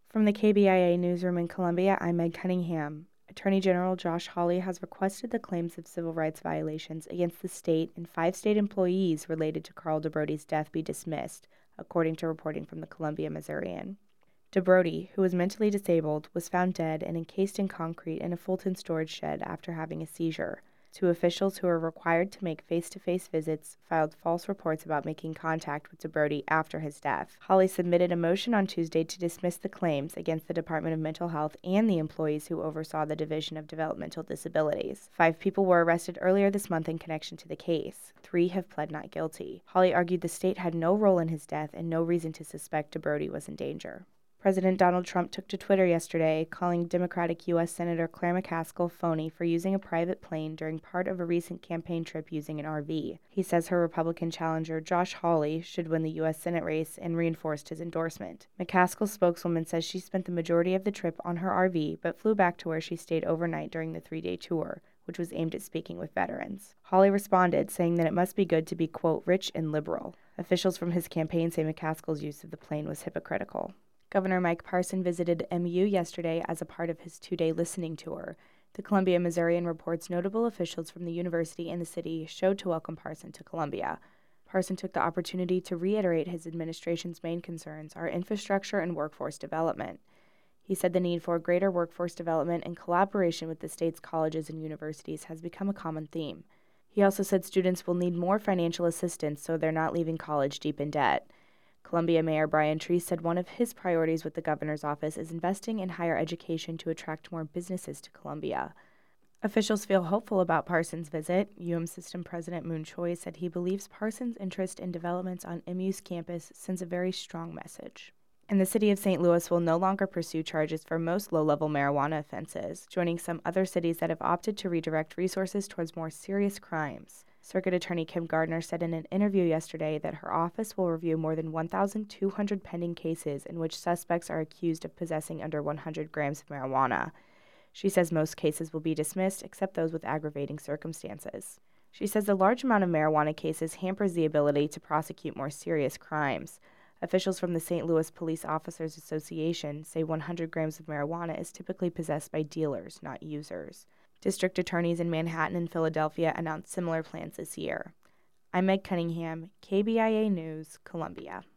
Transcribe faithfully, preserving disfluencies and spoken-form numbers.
From the K B I A newsroom in Columbia, I'm Meg Cunningham. Attorney General Josh Hawley has requested the claims of civil rights violations against the state and five state employees related to Carl DeBrody's death be dismissed, according to reporting from the Columbia Missourian. DeBrody, who was mentally disabled, was found dead and encased in concrete in a Fulton storage shed after having a seizure. Two officials who are required to make face-to-face visits filed false reports about making contact with DeBrody after his death. Hawley submitted a motion on Tuesday to dismiss the claims against the Department of Mental Health and the employees who oversaw the Division of Developmental Disabilities. Five people were arrested earlier this month in connection to the case. Three have pled not guilty. Hawley argued the state had no role in his death and no reason to suspect DeBrody was in danger. President Donald Trump took to Twitter yesterday, calling Democratic U S Senator Claire McCaskill phony for using a private plane during part of a recent campaign trip using an R V. He says her Republican challenger, Josh Hawley, should win the U S Senate race and reinforced his endorsement. McCaskill's spokeswoman says she spent the majority of the trip on her R V, but flew back to where she stayed overnight during the three-day tour, which was aimed at speaking with veterans. Hawley responded, saying that it must be good to be, quote, rich and liberal. Officials from his campaign say McCaskill's use of the plane was hypocritical. Governor Mike Parson visited M U yesterday as a part of his two-day listening tour. The Columbia Missourian reports notable officials from the university and the city showed to welcome Parson to Columbia. Parson took the opportunity to reiterate his administration's main concerns are infrastructure and workforce development. He said the need for greater workforce development and collaboration with the state's colleges and universities has become a common theme. He also said students will need more financial assistance so they're not leaving college deep in debt. Columbia Mayor Brian Treese said one of his priorities with the governor's office is investing in higher education to attract more businesses to Columbia. Officials feel hopeful about Parsons' visit. U M System President Moon Choi said he believes Parsons' interest in developments on M U's campus sends a very strong message. And the city of Saint Louis will no longer pursue charges for most low-level marijuana offenses, joining some other cities that have opted to redirect resources towards more serious crimes. Circuit Attorney Kim Gardner said in an interview yesterday that her office will review more than one thousand two hundred pending cases in which suspects are accused of possessing under one hundred grams of marijuana. She says most cases will be dismissed except those with aggravating circumstances. She says the large amount of marijuana cases hampers the ability to prosecute more serious crimes. Officials from the Saint Louis Police Officers Association say one hundred grams of marijuana is typically possessed by dealers, not users. District attorneys in Manhattan and Philadelphia announced similar plans this year. I'm Meg Cunningham, K B I A News, Columbia.